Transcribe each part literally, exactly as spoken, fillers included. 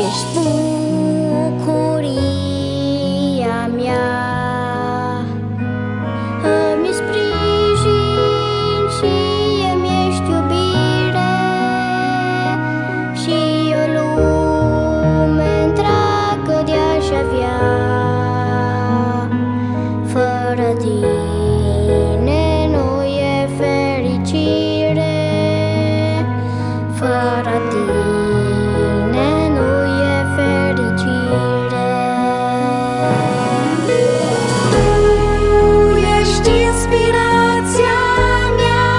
Ești bucuria mea, îmi sprijin și îmi ești iubire, și o lume întreagă de-aș avea. Fără tine nu e fericire, fără tine nu e fericire. Tu ești inspirația mea,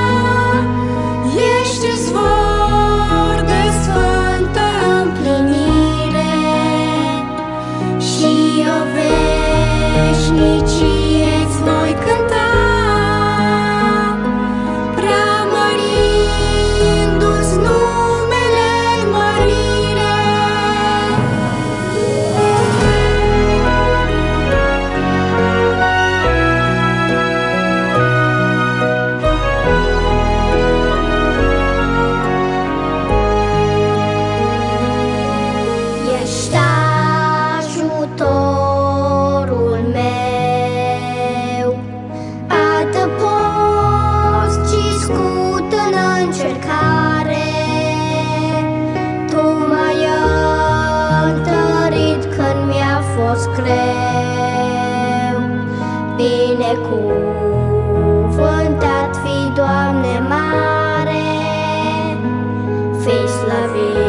ești izvor de sfântă împlinire, și o veșnicie-ți voi cânta, preamărindu-ți numele în mărire. Ești ajutorul meu, adăpost și scut în încercare. Tu m-ai întărit când mi-a fost greu. Binecuvântat fi, Doamne mare, fi slăvit